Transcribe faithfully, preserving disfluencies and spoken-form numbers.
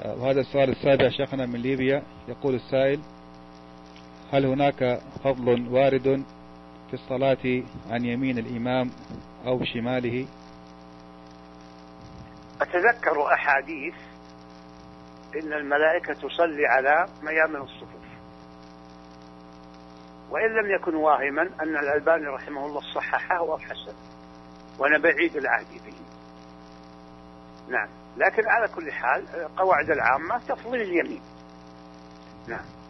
وهذا السؤال السابع شيخنا من ليبيا. يقول السائل: هل هناك فضل وارد في الصلاة عن يمين الإمام أو شماله؟ أتذكر أحاديث إن الملائكة تصلي على ميامن الصفوف، وإن لم يكن واهما أن الألباني رحمه الله صححه وحسن، وأنا بعيد العهد به. نعم، لكن على كل حال قواعد العامة تفضل اليمين. نعم.